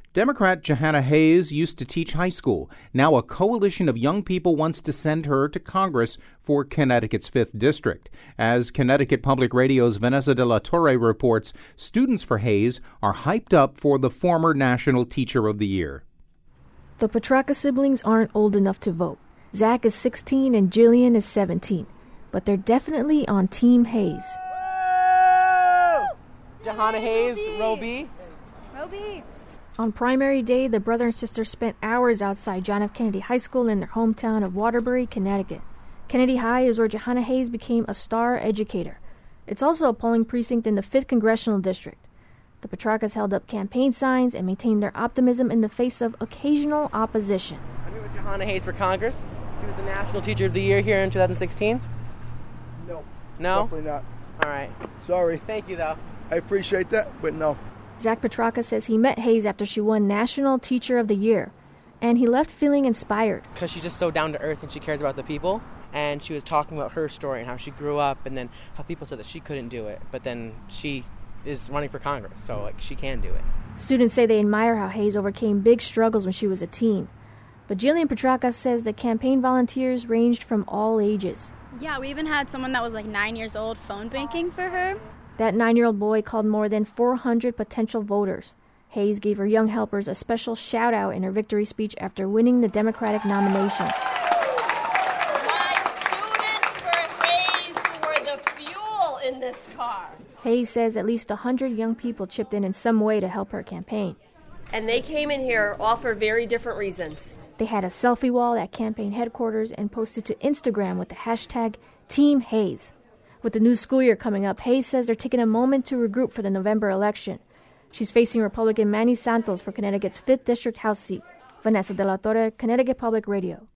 Democrat Jahana Hayes used to teach high school. Now a coalition of young people wants to send her to Congress for Connecticut's 5th District. As Connecticut Public Radio's Vanessa de la Torre reports, students for Hayes are hyped up for the former National Teacher of the Year. The Petrarca siblings aren't old enough to vote. Zach is 16 and Jillian is 17. But they're definitely on Team Hayes. Jahana Hayes, Row B. On primary day, the brother and sister spent hours outside John F. Kennedy High School in their hometown of Waterbury, Connecticut. Kennedy High is where Jahana Hayes became a star educator. It's also a polling precinct in the 5th Congressional District. The Petrarcas held up campaign signs and maintained their optimism in the face of occasional opposition. I meet with Jahana Hayes for Congress. She was the National Teacher of the Year here in 2016. No. No? Definitely not. All right. Sorry. Thank you, though. I appreciate that, but no. Zach Petrarca says he met Hayes after she won National Teacher of the Year, and he left feeling inspired. Because she's just so down to earth and she cares about the people. And she was talking about her story and how she grew up and then how people said that she couldn't do it. But then she is running for Congress, so she can do it. Students say they admire how Hayes overcame big struggles when she was a teen. But Jillian Petrarca says the campaign volunteers ranged from all ages. Yeah, we even had someone that was 9 years old phone banking for her. That 9-year-old boy called more than 400 potential voters. Hayes gave her young helpers a special shout-out in her victory speech after winning the Democratic nomination. My students for Hayes were the fuel in this car. Hayes says at least 100 young people chipped in some way to help her campaign. And they came in here all for very different reasons. They had a selfie wall at campaign headquarters and posted to Instagram with the hashtag Team Hayes. With the new school year coming up, Hayes says they're taking a moment to regroup for the November election. She's facing Republican Manny Santos for Connecticut's 5th District House seat. Vanessa de la Torre, Connecticut Public Radio.